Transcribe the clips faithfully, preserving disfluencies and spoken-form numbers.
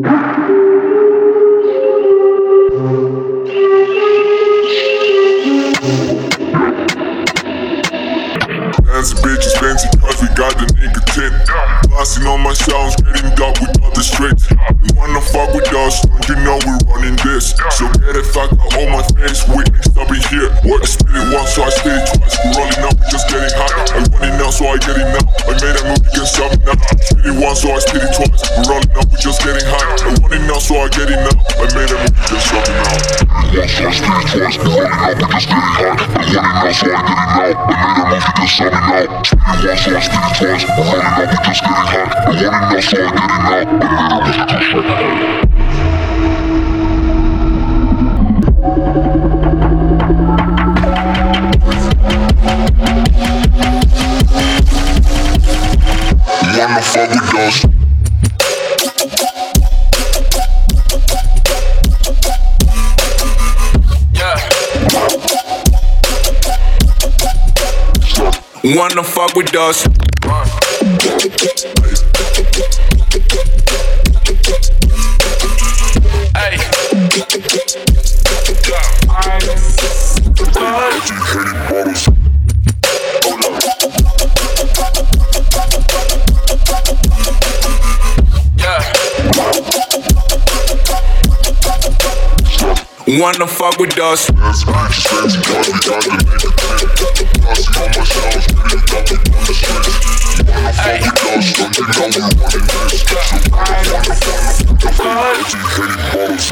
Fancy bitches, fancy cars, we got the nigga tip. Bossing on my sounds, getting up with all the streets. You wanna fuck with us, don't you know we're running this? So get it fuck out on my face, we ain't stopping here. What I spit it once, so I spit it twice. We're rolling up, we just getting hot. I want it now, so I get it now. I made a move, you can stop it now. Spit it once, so I spit it twice. We're rolling up, we just getting hot. I want it now, so I get it now. I made a move, you can stop it now. Once, so I spit it twice. We're rolling up, we just getting hot. I want it now, so I get it now. I made a move, you can stop it now. Spit it once, so I spit it twice. We're rolling up, we just getting hot. I want it now, so I get it now. I made a move, you can stop it now. Wanna fuck with us? Yeah. Wanna fuck with us? Hey. Wanna fuck with us? Fancy bitches, fancy cars, we got the nigga tip. Bossing on my sounds, getting up with on the streets. You wanna fuck with us, don't you know we're running this? So wanna, wanna, wanna, wanna, educated bottles.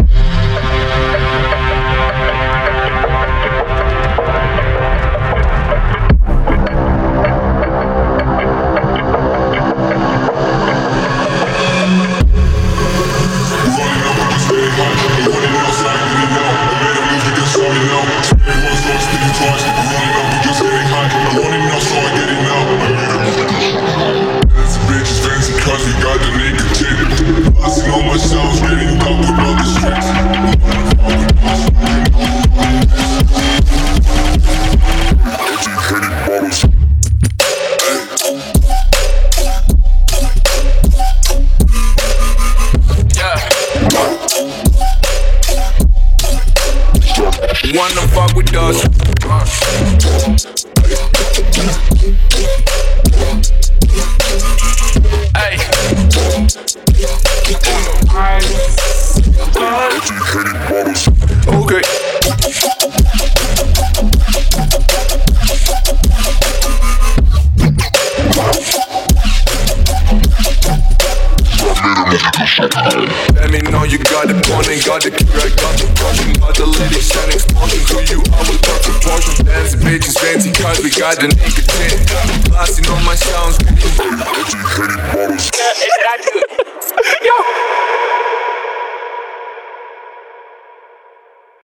Wanna fuck with us? Hey. Okay. Let me know you got the point and got the correct, got the function, got the lyrics shining, smoking who you are with the proportion. Fancy bitches, fancy cars, we got the nigga tip. Blasting on my sounds. Yeah, it's that good.